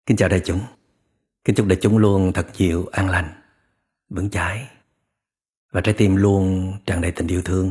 Kính chào đại chúng. Kính chúc đại chúng luôn thật nhiều an lành, vững chãi và trái tim luôn tràn đầy tình yêu thương.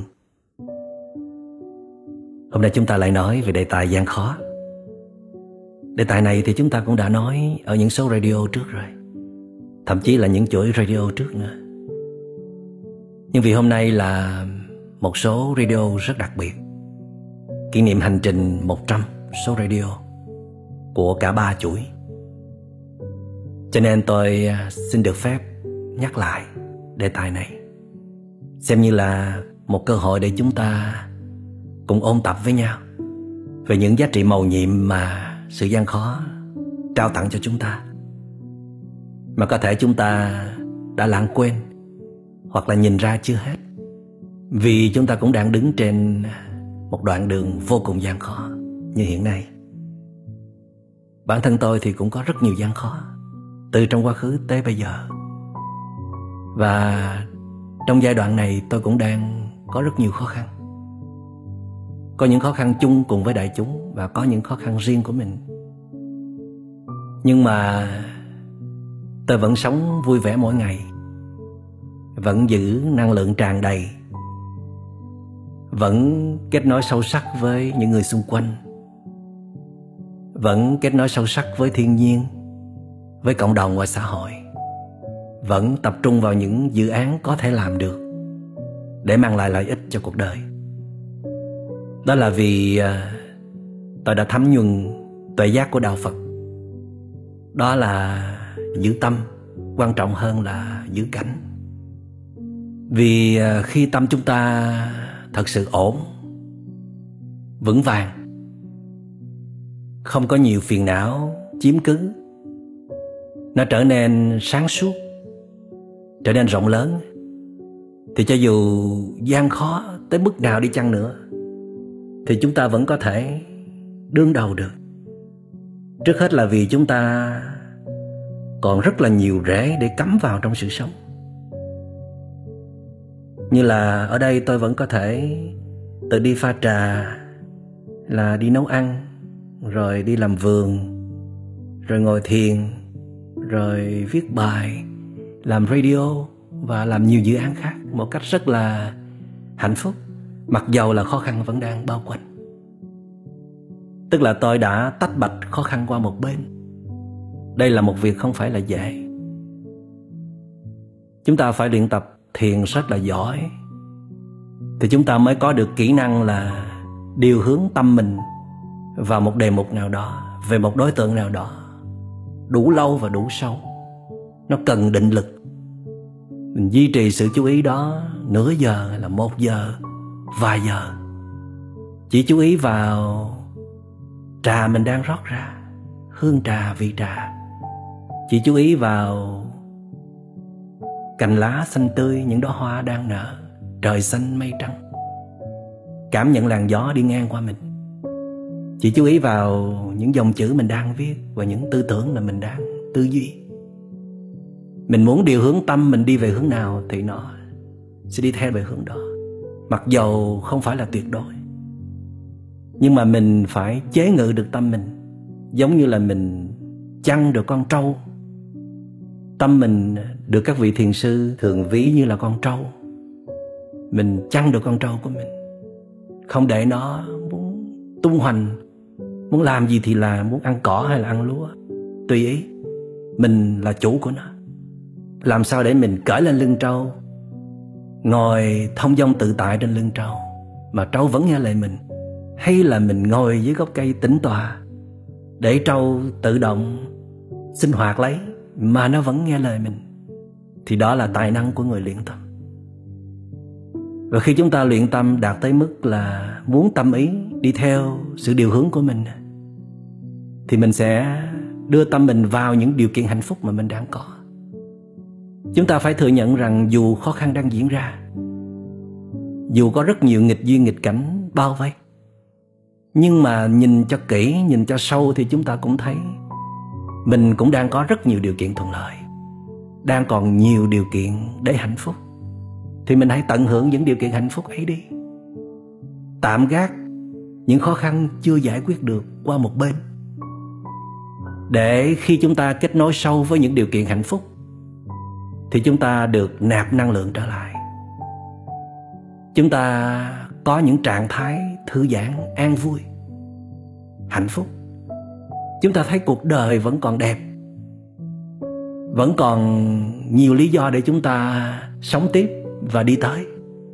Hôm nay chúng ta lại nói về đề tài gian khó. Đề tài này thì chúng ta cũng đã nói ở những số radio trước rồi, thậm chí là những chuỗi radio trước nữa. Nhưng vì hôm nay là một số radio rất đặc biệt, kỷ niệm hành trình 100 số radio của cả 3 chuỗi, cho nên tôi xin được phép nhắc lại đề tài này, xem như là một cơ hội để chúng ta cùng ôn tập với nhau về những giá trị mầu nhiệm mà sự gian khó trao tặng cho chúng ta, mà có thể chúng ta đã lãng quên hoặc là nhìn ra chưa hết, vì chúng ta cũng đang đứng trên một đoạn đường vô cùng gian khó như hiện nay. Bản thân tôi thì cũng có rất nhiều gian khó từ trong quá khứ tới bây giờ, và trong giai đoạn này tôi cũng đang có rất nhiều khó khăn. Có những khó khăn chung cùng với đại chúng và có những khó khăn riêng của mình. Nhưng mà tôi vẫn sống vui vẻ mỗi ngày, vẫn giữ năng lượng tràn đầy, vẫn kết nối sâu sắc với những người xung quanh, vẫn kết nối sâu sắc với thiên nhiên, với cộng đồng và xã hội, vẫn tập trung vào những dự án có thể làm được để mang lại lợi ích cho cuộc đời. Đó là vì tôi đã thấm nhuần tuệ giác của Đạo Phật. Đó là giữ tâm quan trọng hơn là giữ cảnh. Vì khi tâm chúng ta thật sự ổn, vững vàng, không có nhiều phiền não chiếm cứ, nó trở nên sáng suốt, trở nên rộng lớn, thì cho dù gian khó tới mức nào đi chăng nữa thì chúng ta vẫn có thể đương đầu được. Trước hết là vì chúng ta còn rất là nhiều rễ để cắm vào trong sự sống. Như là ở đây tôi vẫn có thể tự đi pha trà, là đi nấu ăn, rồi đi làm vườn, rồi ngồi thiền, rồi viết bài, làm radio và làm nhiều dự án khác một cách rất là hạnh phúc, mặc dầu là khó khăn vẫn đang bao quanh. Tức là tôi đã tách bạch khó khăn qua một bên. Đây là một việc không phải là dễ. Chúng ta phải luyện tập thiền rất là giỏi thì chúng ta mới có được kỹ năng là điều hướng tâm mình vào một đề mục nào đó, về một đối tượng nào đó, đủ lâu và đủ sâu. Nó cần định lực. Mình duy trì sự chú ý đó nửa giờ hay là 1 giờ, vài giờ. Chỉ chú ý vào trà mình đang rót ra, hương trà, vị trà. Chỉ chú ý vào cành lá xanh tươi, những đóa hoa đang nở, trời xanh mây trắng. Cảm nhận làn gió đi ngang qua mình. Chỉ chú ý vào những dòng chữ mình đang viết và những tư tưởng là mình đang tư duy. Mình muốn điều hướng tâm mình đi về hướng nào thì nó sẽ đi theo về hướng đó, mặc dầu không phải là tuyệt đối. Nhưng mà mình phải chế ngự được tâm mình, giống như là mình chăn được con trâu. Tâm mình được các vị thiền sư thường ví như là con trâu. Mình chăn được con trâu của mình, không để nó muốn tung hoành, muốn làm gì thì làm, muốn ăn cỏ hay là ăn lúa, tùy ý. Mình là chủ của nó. Làm sao để mình cởi lên lưng trâu, ngồi thông dong tự tại trên lưng trâu mà trâu vẫn nghe lời mình, hay là mình ngồi dưới gốc cây tĩnh tọa để trâu tự động sinh hoạt lấy mà nó vẫn nghe lời mình, thì đó là tài năng của người luyện tâm. Và khi chúng ta luyện tâm đạt tới mức là muốn tâm ý đi theo sự điều hướng của mình, thì mình sẽ đưa tâm mình vào những điều kiện hạnh phúc mà mình đang có. Chúng ta phải thừa nhận rằng dù khó khăn đang diễn ra, dù có rất nhiều nghịch duyên nghịch cảnh bao vây, nhưng mà nhìn cho kỹ, nhìn cho sâu thì chúng ta cũng thấy mình cũng đang có rất nhiều điều kiện thuận lợi, đang còn nhiều điều kiện để hạnh phúc. Thì mình hãy tận hưởng những điều kiện hạnh phúc ấy đi. Tạm gác những khó khăn chưa giải quyết được qua một bên. để khi chúng ta kết nối sâu với những điều kiện hạnh phúc thì chúng ta được nạp năng lượng trở lại. Chúng ta có những trạng thái thư giãn, an vui, hạnh phúc. Chúng ta thấy cuộc đời vẫn còn đẹp, vẫn còn nhiều lý do để chúng ta sống tiếp và đi tới.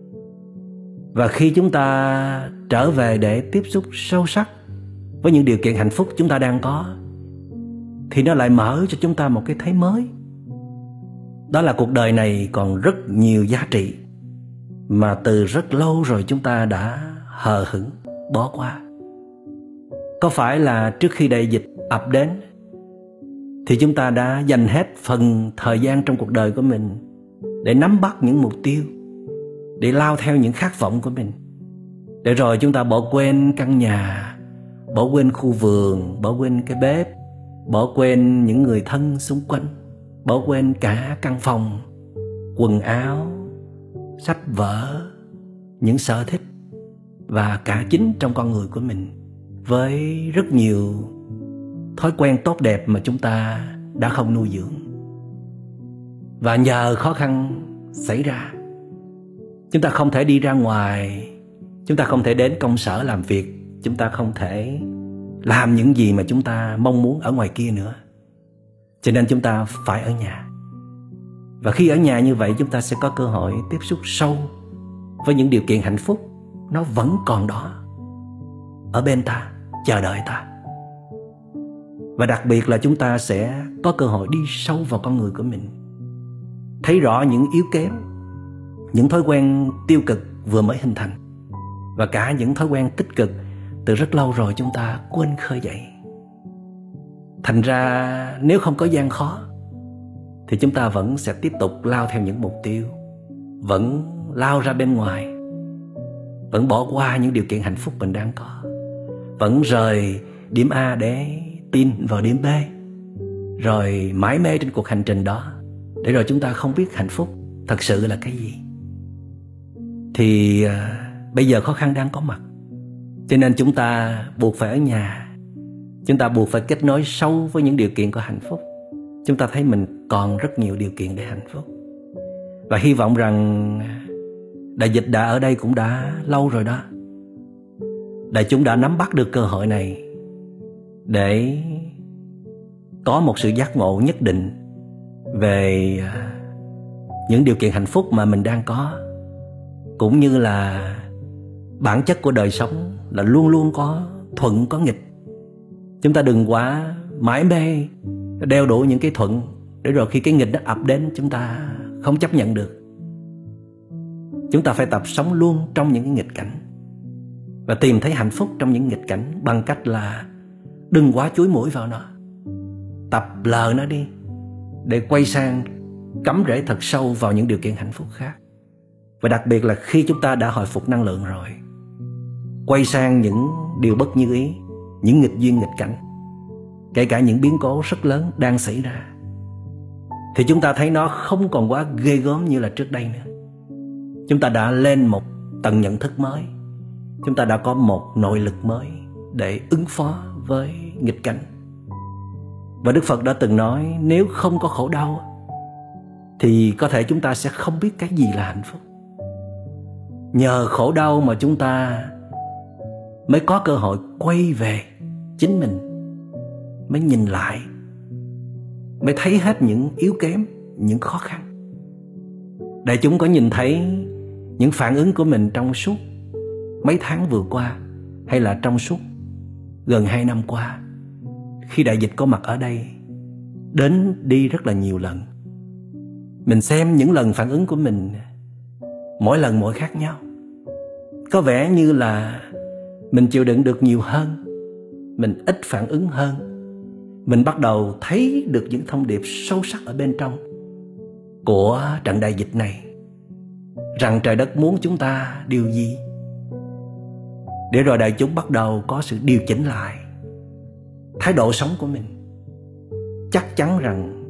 Và khi chúng ta trở về để tiếp xúc sâu sắc với những điều kiện hạnh phúc chúng ta đang có, thì nó lại mở cho chúng ta một cái thấy mới. Đó là cuộc đời này còn rất nhiều giá trị mà từ rất lâu rồi chúng ta đã hờ hững bỏ qua. Có phải là trước khi đại dịch ập đến thì chúng ta đã dành hết phần thời gian trong cuộc đời của mình để nắm bắt những mục tiêu, để lao theo những khát vọng của mình, để rồi chúng ta bỏ quên căn nhà, bỏ quên khu vườn, bỏ quên cái bếp, bỏ quên những người thân xung quanh, bỏ quên cả căn phòng, quần áo, sách vở, những sở thích và cả chính trong con người của mình, với rất nhiều thói quen tốt đẹp mà chúng ta đã không nuôi dưỡng. Và nhờ khó khăn xảy ra, chúng ta không thể đi ra ngoài, chúng ta không thể đến công sở làm việc, chúng ta không thể làm những gì mà chúng ta mong muốn ở ngoài kia nữa. Cho nên chúng ta phải ở nhà. Và khi ở nhà như vậy, chúng ta sẽ có cơ hội tiếp xúc sâu với những điều kiện hạnh phúc. Nó vẫn còn đó, ở bên ta, chờ đợi ta. Và đặc biệt là chúng ta sẽ có cơ hội đi sâu vào con người của mình, thấy rõ những yếu kém, những thói quen tiêu cực vừa mới hình thành, và cả những thói quen tích cực từ rất lâu rồi chúng ta quên khơi dậy. Thành ra nếu không có gian khó thì chúng ta vẫn sẽ tiếp tục lao theo những mục tiêu, vẫn lao ra bên ngoài, vẫn bỏ qua những điều kiện hạnh phúc mình đang có, vẫn rời điểm A để tin vào điểm B, rồi mãi mê trên cuộc hành trình đó, để rồi chúng ta không biết hạnh phúc thật sự là cái gì. Thì bây giờ khó khăn đang có mặt, cho nên chúng ta buộc phải ở nhà. Chúng ta buộc phải kết nối sâu với những điều kiện của hạnh phúc. Chúng ta thấy mình còn rất nhiều điều kiện để hạnh phúc. Và hy vọng rằng đại dịch đã ở đây cũng đã lâu rồi đó. Đại chúng đã nắm bắt được cơ hội này để có một sự giác ngộ nhất định về những điều kiện hạnh phúc mà mình đang có, cũng như là bản chất của đời sống là luôn luôn có thuận có nghịch. Chúng ta đừng quá mãi mê đeo đuổi những cái thuận, để rồi khi cái nghịch nó ập đến chúng ta không chấp nhận được. Chúng ta phải tập sống luôn trong những cái nghịch cảnh và tìm thấy hạnh phúc trong những nghịch cảnh bằng cách là đừng quá chúi mũi vào nó, tập lờ nó đi để quay sang cắm rễ thật sâu vào những điều kiện hạnh phúc khác. Và đặc biệt là khi chúng ta đã hồi phục năng lượng rồi, quay sang những điều bất như ý, những nghịch duyên nghịch cảnh, kể cả những biến cố rất lớn đang xảy ra, thì chúng ta thấy nó không còn quá ghê gớm như là trước đây nữa. Chúng ta đã lên một tầng nhận thức mới, chúng ta đã có một nội lực mới để ứng phó với nghịch cảnh. Và Đức Phật đã từng nói, nếu không có khổ đau thì có thể chúng ta sẽ không biết cái gì là hạnh phúc. Nhờ khổ đau mà chúng ta mới có cơ hội quay về chính mình, mới nhìn lại, mới thấy hết những yếu kém, những khó khăn. Đại chúng có nhìn thấy những phản ứng của mình trong suốt mấy tháng vừa qua, hay là trong suốt gần 2 năm qua, khi đại dịch có mặt ở đây, đến đi rất là nhiều lần. Mình xem những lần phản ứng của mình, mỗi lần mỗi khác nhau. Có vẻ như là mình chịu đựng được nhiều hơn, mình ít phản ứng hơn. Mình bắt đầu thấy được những thông điệp sâu sắc ở bên trong của trận đại dịch này, rằng trời đất muốn chúng ta điều gì. Để rồi đại chúng bắt đầu có sự điều chỉnh lại thái độ sống của mình. Chắc chắn rằng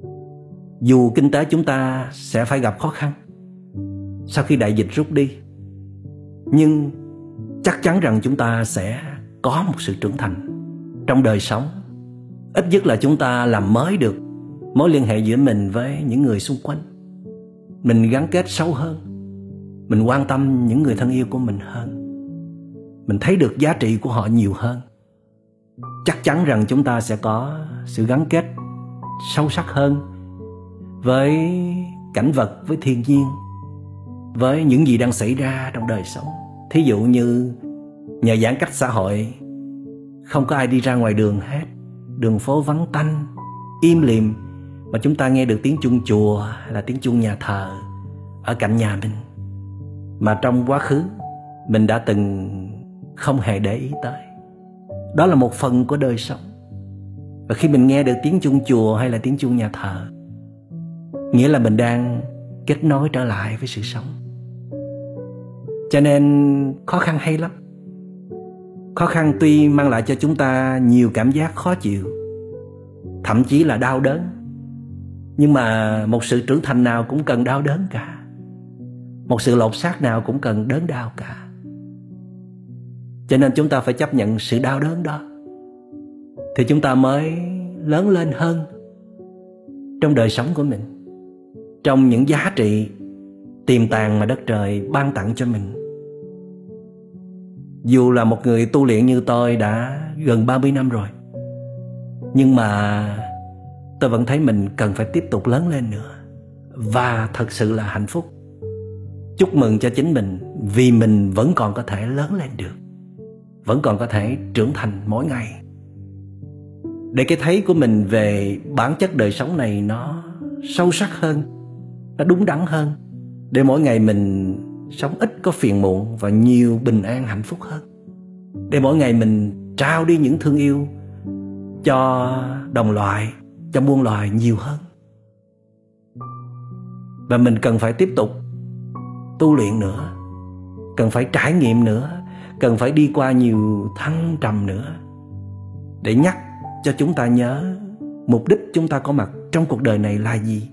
dù kinh tế chúng ta sẽ phải gặp khó khăn sau khi đại dịch rút đi, nhưng chắc chắn rằng chúng ta sẽ có một sự trưởng thành trong đời sống, Ít nhất là chúng ta làm mới được mối liên hệ giữa mình với những người xung quanh. Mình gắn kết sâu hơn, mình quan tâm những người thân yêu của mình hơn, mình thấy được giá trị của họ nhiều hơn. Chắc chắn rằng chúng ta sẽ có sự gắn kết sâu sắc hơn với cảnh vật, với thiên nhiên, với những gì đang xảy ra trong đời sống. Thí dụ như nhờ giãn cách xã hội, không có ai đi ra ngoài đường hết, đường phố vắng tanh, im lìm, mà chúng ta nghe được tiếng chuông chùa hay là tiếng chuông nhà thờ ở cạnh nhà mình, mà trong quá khứ mình đã từng không hề để ý tới. Đó là một phần của đời sống. Và khi mình nghe được tiếng chuông chùa hay là tiếng chuông nhà thờ, nghĩa là mình đang kết nối trở lại với sự sống. Cho nên khó khăn hay lắm. Khó khăn tuy mang lại cho chúng ta nhiều cảm giác khó chịu, thậm chí là đau đớn, nhưng mà một sự trưởng thành nào cũng cần đau đớn cả. Một sự lột xác nào cũng cần đớn đau cả. Cho nên chúng ta phải chấp nhận sự đau đớn đó, thì chúng ta mới lớn lên hơn trong đời sống của mình, trong những giá trị tiềm tàng mà đất trời ban tặng cho mình. Dù là một người tu luyện như tôi đã gần 30 năm rồi, nhưng mà tôi vẫn thấy mình cần phải tiếp tục lớn lên nữa. Và thật sự là hạnh phúc. Chúc mừng cho chính mình, vì mình vẫn còn có thể lớn lên được, vẫn còn có thể trưởng thành mỗi ngày. Để cái thấy của mình về bản chất đời sống này nó sâu sắc hơn, nó đúng đắn hơn, để mỗi ngày mình sống ít có phiền muộn và nhiều bình an hạnh phúc hơn. Để mỗi ngày mình trao đi những thương yêu cho đồng loại, cho muôn loài nhiều hơn. Và mình cần phải tiếp tục tu luyện nữa, cần phải trải nghiệm nữa, cần phải đi qua nhiều thăng trầm nữa, để nhắc cho chúng ta nhớ mục đích chúng ta có mặt trong cuộc đời này là gì.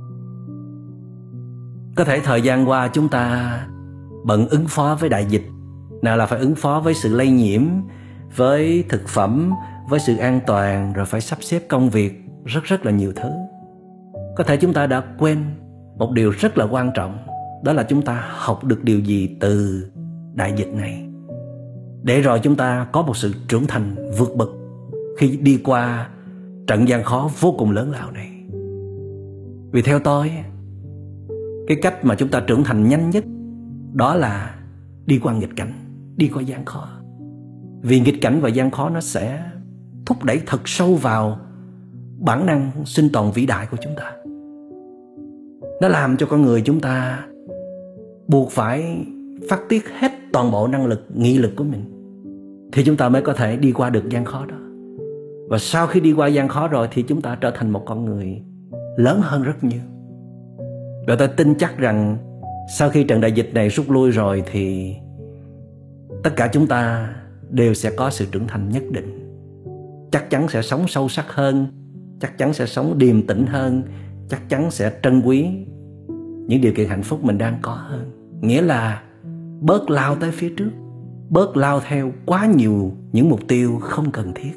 Có thể thời gian qua chúng ta bận ứng phó với đại dịch, nào là phải ứng phó với sự lây nhiễm, với thực phẩm, với sự an toàn, rồi phải sắp xếp công việc, rất là nhiều thứ. Có thể chúng ta đã quên một điều rất là quan trọng, đó là chúng ta học được điều gì từ đại dịch này, để rồi chúng ta có một sự trưởng thành vượt bậc khi đi qua trận gian khó vô cùng lớn lao này. Vì theo tôi, cái cách mà chúng ta trưởng thành nhanh nhất đó là đi qua nghịch cảnh, đi qua gian khó. Vì nghịch cảnh và gian khó nó sẽ thúc đẩy thật sâu vào bản năng sinh tồn vĩ đại của chúng ta. Nó làm cho con người chúng ta buộc phải phát tiết hết toàn bộ năng lực, nghị lực của mình, thì chúng ta mới có thể đi qua được gian khó đó. Và sau khi đi qua gian khó rồi thì chúng ta trở thành một con người lớn hơn rất nhiều. Và tôi tin chắc rằng sau khi trận đại dịch này rút lui rồi thì tất cả chúng ta đều sẽ có sự trưởng thành nhất định. Chắc chắn sẽ sống sâu sắc hơn, chắc chắn sẽ sống điềm tĩnh hơn, chắc chắn sẽ trân quý những điều kiện hạnh phúc mình đang có hơn. Nghĩa là bớt lao tới phía trước, bớt lao theo quá nhiều những mục tiêu không cần thiết.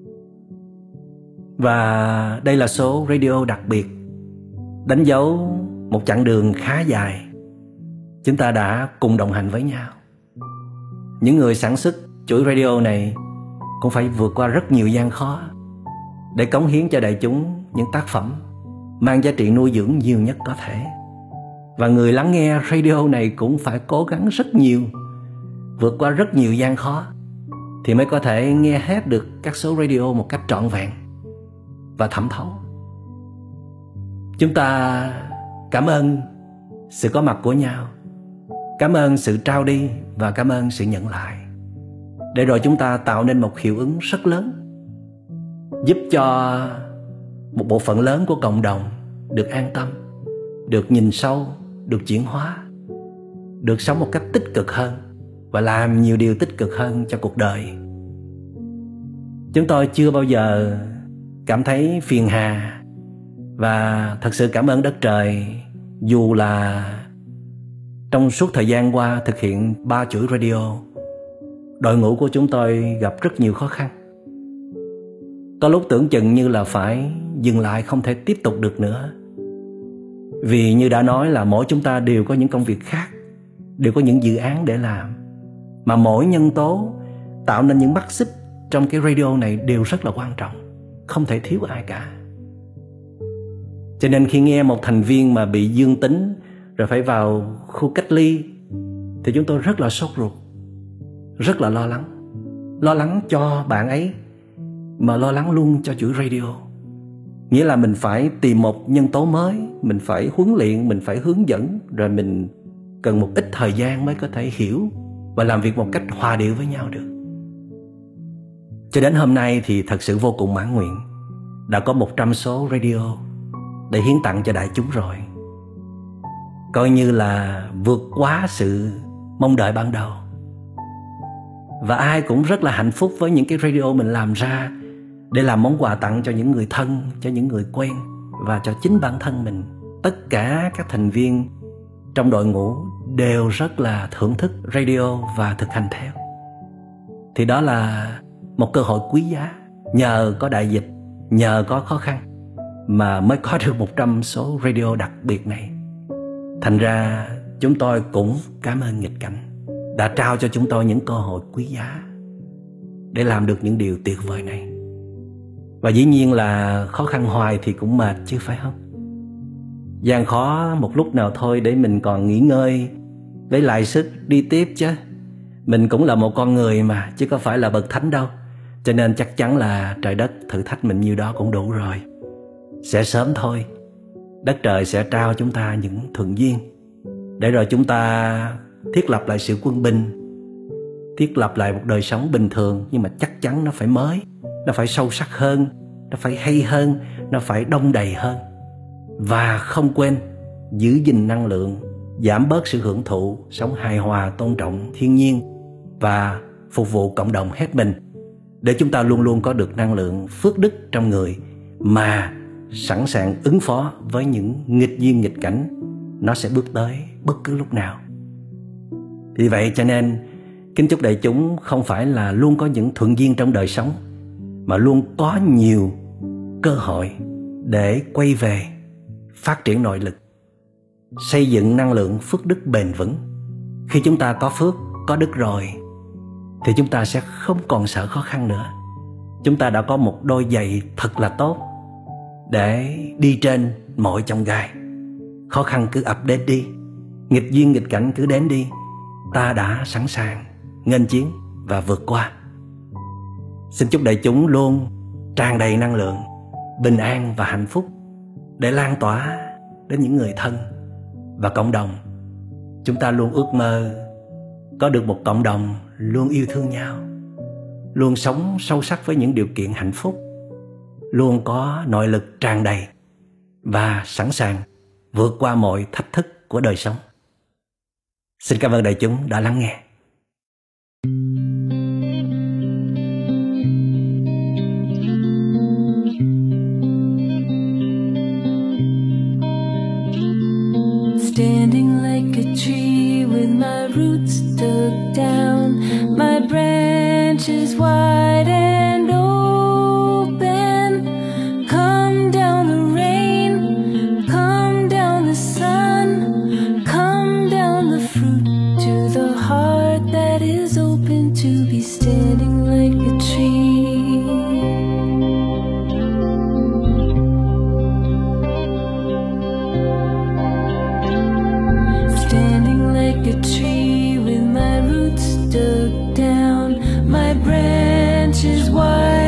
Và đây là số radio đặc biệt, đánh dấu một chặng đường khá dài. Chúng ta đã cùng đồng hành với nhau. Những người sản xuất chuỗi radio này cũng phải vượt qua rất nhiều gian khó để cống hiến cho đại chúng những tác phẩm mang giá trị nuôi dưỡng nhiều nhất có thể. Và người lắng nghe radio này cũng phải cố gắng rất nhiều, vượt qua rất nhiều gian khó, thì mới có thể nghe hết được các số radio một cách trọn vẹn và thẩm thấu. Chúng ta cảm ơn sự có mặt của nhau, cảm ơn sự trao đi và cảm ơn sự nhận lại, để rồi chúng ta tạo nên một hiệu ứng rất lớn, giúp cho một bộ phận lớn của cộng đồng được an tâm, được nhìn sâu, được chuyển hóa, được sống một cách tích cực hơn và làm nhiều điều tích cực hơn cho cuộc đời. Chúng tôi chưa bao giờ cảm thấy phiền hà, và thật sự cảm ơn đất trời. Dù là trong suốt thời gian qua thực hiện 3 chuỗi radio, đội ngũ của chúng tôi gặp rất nhiều khó khăn, Có lúc tưởng chừng như là phải dừng lại, không thể tiếp tục được nữa. Vì như đã nói là mỗi chúng ta đều có những công việc khác, đều có những dự án để làm, mà mỗi nhân tố tạo nên những mắt xích trong cái radio này đều rất là quan trọng, không thể thiếu ai cả. Cho nên khi nghe một thành viên mà bị dương tính rồi phải vào khu cách ly thì chúng tôi rất là sốt ruột, rất là lo lắng. Lo lắng cho bạn ấy mà lo lắng luôn cho chuỗi radio. Nghĩa là mình phải tìm một nhân tố mới, mình phải huấn luyện, mình phải hướng dẫn, rồi mình cần một ít thời gian mới có thể hiểu và làm việc một cách hòa điệu với nhau được. Cho đến hôm nay thì thật sự vô cùng mãn nguyện, đã có 100 số radio để hiến tặng cho đại chúng rồi. Coi như là vượt quá sự mong đợi ban đầu. Và ai cũng rất là hạnh phúc với những cái radio mình làm ra để làm món quà tặng cho những người thân, cho những người quen và cho chính bản thân mình. Tất cả các thành viên trong đội ngũ đều rất là thưởng thức radio và thực hành theo. Thì đó là một cơ hội quý giá. Nhờ có đại dịch, nhờ có khó khăn mà mới có được 100 số radio đặc biệt này. Thành ra chúng tôi cũng cảm ơn nghịch cảnh đã trao cho chúng tôi những cơ hội quý giá để làm được những điều tuyệt vời này. Và dĩ nhiên là khó khăn hoài thì cũng mệt chứ phải không? Gian khó một lúc nào thôi để mình còn nghỉ ngơi, lấy lại sức đi tiếp chứ. Mình cũng là một con người mà, chứ có phải là bậc thánh đâu. Cho nên chắc chắn là trời đất thử thách mình nhiêu đó cũng đủ rồi. Sẽ sớm thôi, đất trời sẽ trao chúng ta những thuận duyên để rồi chúng ta thiết lập lại sự quân bình, thiết lập lại một đời sống bình thường. Nhưng mà chắc chắn nó phải mới, nó phải sâu sắc hơn, nó phải hay hơn, nó phải đông đầy hơn. Và không quên giữ gìn năng lượng, giảm bớt sự hưởng thụ, sống hài hòa, tôn trọng thiên nhiên và phục vụ cộng đồng hết mình, để chúng ta luôn luôn có được năng lượng phước đức trong người mà sẵn sàng ứng phó với những nghịch duyên nghịch cảnh nó sẽ bước tới bất cứ lúc nào. Vì vậy cho nên kính chúc đại chúng không phải là luôn có những thuận duyên trong đời sống, mà luôn có nhiều cơ hội để quay về phát triển nội lực, xây dựng năng lượng phước đức bền vững. Khi chúng ta có phước, có đức rồi thì chúng ta sẽ không còn sợ khó khăn nữa. Chúng ta đã có một đôi giày thật là tốt để đi trên mọi chông gai. Khó khăn cứ ập đến đi, nghịch duyên nghịch cảnh cứ đến đi, ta đã sẵn sàng nghênh chiến và vượt qua. Xin chúc đại chúng luôn tràn đầy năng lượng, bình an và hạnh phúc để lan tỏa đến những người thân và cộng đồng. Chúng ta luôn ước mơ có được một cộng đồng luôn yêu thương nhau, luôn sống sâu sắc với những điều kiện hạnh phúc, luôn có nội lực tràn đầy và sẵn sàng vượt qua mọi thách thức của đời sống. Xin cảm ơn đại chúng đã lắng nghe. Standing like a tree with my roots dug down, my branches wide and open. Come down the rain, come down the sun, come down the fruit to the heart that is open to be standing like a tree. Standing like a tree with my roots dug down, my branches wide